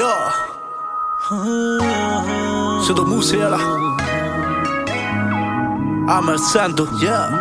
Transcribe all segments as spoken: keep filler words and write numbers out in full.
Yeah. Sido Musiala. Amar Santo. Yeah.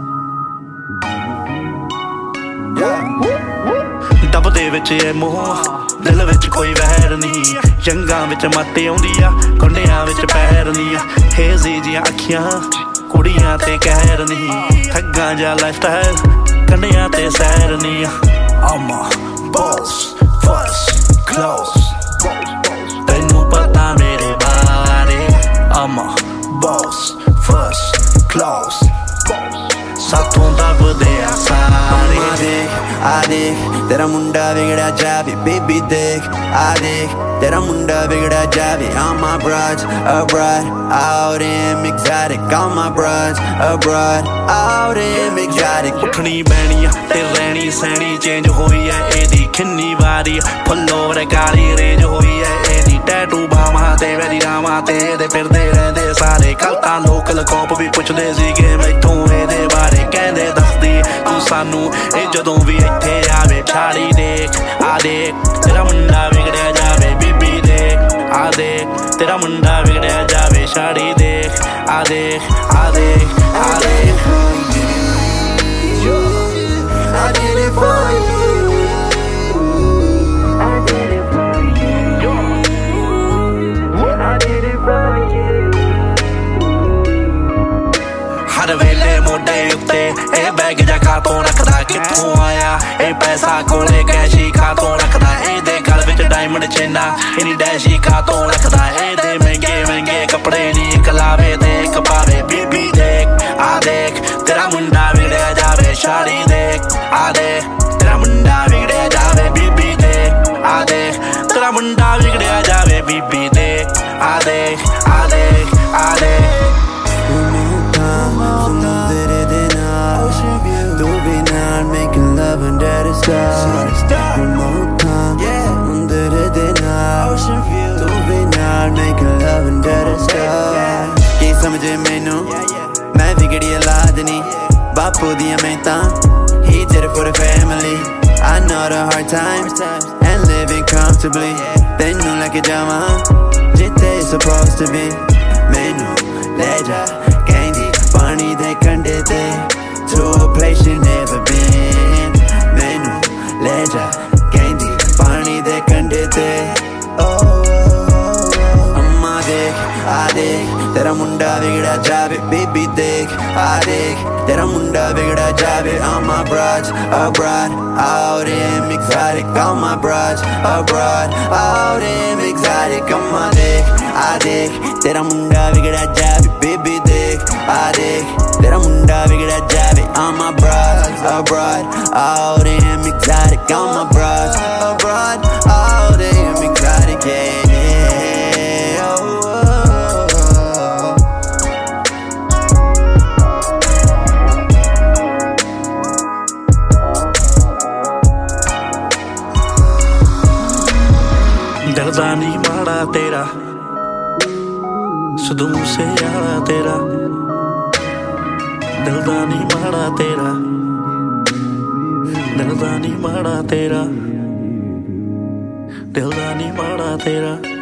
ਡੱਬ ਦੇ ਵਿੱਚ ਇਹ ਮੋਹ ਦਿਲ ਵਿੱਚ ਕੋਈ ਵਹਿਰ ਨਹੀਂ ਜੰਗਾਂ ਵਿੱਚ ਮੱਤੇ ਆਉਂਦੀ ਆ ਕੁੰਡਿਆਂ ਵਿੱਚ ਪੈਰ ਨਹੀਂ ਆ ਹੇਜ਼ੀ ਜੀਆਂ ਅੱਖੀਆਂ ਕੁੜੀਆਂ ਤੇ ਕਹਿਰ ਨਹੀਂ ਠੱਗਾਂ ਜਾਂ ਲਾਈਫ ਸਟਾਈਲ ਕੰਡਿਆਂ ਤੇ ਸੈਰ ਨਹੀਂ ਆ I'm a boss first close ਤੈਨੂੰ ਪਤਾ ਮੇਰੇ ਬਾਰੇ I'm a boss first close ਸਾਥੋਂ ਦੱਬਦੇ ਆ ਸਾਰੇ ਆ ਦੇਖ ਤੇਰਾ ਮੁੰਡਾ ਵਿਗੜਿਆ ਜਾਵੇ ਬੇਬੀ ਦੇਖ ਆ ਦੇਖ ਤੇਰਾ ਮੁੰਡਾ ਵਿਗੜਿਆ ਜਾਵੇ all my broads abroad out in exotic all my broads abroad out in exotic ਉੱਠਣੀ ਬਹਿਣੀ ਤੇ ਰਹਿਣੀ ਸਹਿਣੀ ਚੇਂਜ ਹੋਈ ਐ ਇਹਦੀ ਕਿੰਨੀ ਵਾਰੀ ਫੁੱਲੋਵਰ ਕਾਲੀ ਰੇਂਜ ਹੋਈ ਐ ਇਹਦੀ ਟੈਟੂ ਬਾਹਾਂ ਤੇ ਵੈਰੀ ਰਾਵਾਂ ਤੇ ਇਹਦੇ ਫਿਰਦੇ ਰਹਿੰਦੇ ਸਾਰੇ ਕੱਲ ਤਾਂ ਲੋਕਲ ਕੋਪ ਵੀ ਪੁੱਛਦੇ ਸੀਗੇ ਮੈਥੋਂ ਇਹਦੇ ਬਾਰੇ ਕਹਿੰਦੇ ਦੱਸਦੀ ਤੂੰ ਸਾਨੂੰ ਇਹ ਜਦੋਂ ਵੀ ਇੱਥੇ ਆਵੇ ਛਾੜੀ ਦੇਖ ਆ ਦੇਖ ਤੇਰਾ ਮੁੰਡਾ ਵਿਗੜਿਆ ਜਾਵੇ ਬੀਬੀ ਦੇਖ ਆ ਦੇਖ ਤੇਰਾ ਮੁੰਡਾ ਵਿਗੜਿਆ ਜਾਵੇ ਛਾੜੀ ਦੇਖ ਆ ਦੇਖ ਆ ਦੇਖ ਆ ਦੇਖ I did it for you I did it for you I did it for you ਹਰ ਵੇਲੇ ਮੋਢੇ ਉੱਤੇ ਇਹ ਬੈਗ ਜਾ ਖਾਤੋਂ ਰੱਖਦਾ ਕਿੱਥੋਂ ਆਇਆ ਇਹ ਪੈਸਾ ਕੋਲੇ ਕੈਸ਼ੀ ਖਾਤੋਂ ਰੱਖਦਾ ਇਹਦੇ ਗਲ ਵਿੱਚ ਡਾਇਮੰਡ ਚੇਨਾ ਇਹਨੀ ਡੈਸ਼ੀ ਖਾਤੋਂ ਰੱਖਦਾ ਇਹਦੇ ਮਹਿੰਗੇ ਮਹਿੰਗੇ ਕੱਪੜੇ ਨੀ ਇੱਕ ਲਾਵੇ ਤੇ ਇੱਕ ਪਾਵੇ ਬੀਬੀ ਦੇਖ ਆ ਦੇਖ ਤੇਰਾ ਮੁੰਡਾ ਵਿਗੜਿਆ ਜਾਵੇ ਛਾੜੀ ਦੇਖ ਆ ਦੇਖ ਤੇਰਾ ਮੁੰਡਾ ਵਿਗੜਿਆ ਜਾਵੇ ਬੀਬੀ ਦੇਖ ਆ ਦੇਖ ਤੇਰਾ ਮੁੰਡਾ ਵਿਗੜਿਆ ਜਾਵੇ ਬੀਬੀ ਦੇਖ ਆ ਦੇਖ ਆ ਦੇਖ ਆ ਦੇਖ making love under the stars one more time under the night tu bhi naal making love under the stars ki samjhe mainu main vigadi aulad nahi bapu diyan main taan he did it for the family I know the hard times and living comfortably tenu leke jawa jitte supposed to be mainu le ja kendi pani de kande te to a place you never been mainu le ja kendi pani de kande te oh amma dekh aa dekh tera munda vigda jaave baby dekh aa dekh tera munda vigda jaave all my broads abroad out in exotic all my broads abroad out in exotic amma dekh aa dekh tera munda vigda jaave baby dekh aa dekh tera munda vigda jaave all my broads abroad out in exotic all my broads abroad out in exotic yeah, yeah. Oh, oh, oh. ਡਰਦਾ ਨਹੀਂ ਮਾੜਾ ਤੇਰਾ ਸਿੱਧੂ ਮੂਸੇਵਾਲਾ ਤੇਰਾ ਦਿਲਦਾ ਨਹੀਂ ਮਾੜਾ ਤੇਰਾ ਦਿਲਦਾ ਨਹੀਂ ਮਾੜਾ ਤੇਰਾ ਦਿਲਦਾ ਨਹੀਂ ਮਾੜਾ ਤੇਰਾ